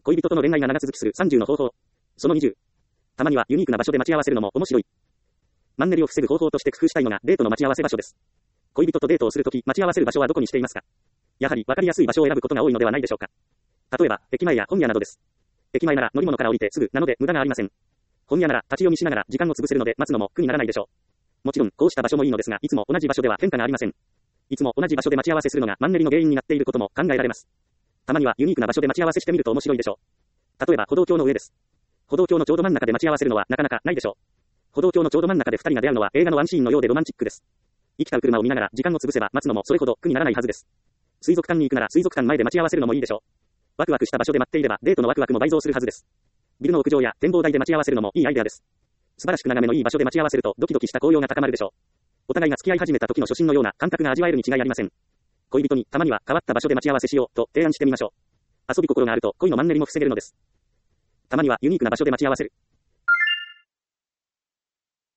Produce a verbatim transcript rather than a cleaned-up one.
恋人との恋愛が長続きするさんじゅうの方法。そのにじゅう。たまにはユニークな場所で待ち合わせるのも面白い。マンネリを防ぐ方法として工夫したいのがデートの待ち合わせ場所です。恋人とデートをするとき、待ち合わせる場所はどこにしていますか？やはり分かりやすい場所を選ぶことが多いのではないでしょうか。例えば、駅前や本屋などです。駅前なら乗り物から降りてすぐなので無駄がありません。本屋なら立ち読みしながら時間を潰せるので待つのも苦にならないでしょう。もちろん、こうした場所もいいのですが、いつも同じ場所では変化がありません。いつも同じ場所で待ち合わせするのがマンネリの原因になっていることも考えられます。たまにはユニークな場所で待ち合わせしてみると面白いでしょう。例えば歩道橋の上です。歩道橋のちょうど真ん中で待ち合わせるのはなかなかないでしょう。歩道橋のちょうど真ん中で二人が出会うのは映画のワンシーンのようでロマンチックです。生きた車を見ながら時間を潰せば待つのもそれほど苦にならないはずです。水族館に行くなら水族館前で待ち合わせるのもいいでしょう。ワクワクした場所で待っていればデートのワクワクも倍増するはずです。ビルの屋上や展望台で待ち合わせるのもいいアイデアです。素晴らしく眺めのいい場所で待ち合わせるとドキドキした高揚が高まるでしょう。お互いが付き合い始めた時の初心のような感覚が味わえるに違いありません。恋人にたまには変わった場所で待ち合わせしようと提案してみましょう。遊び心があると恋のマンネリも防げるのです。たまにはユニークな場所で待ち合わせる。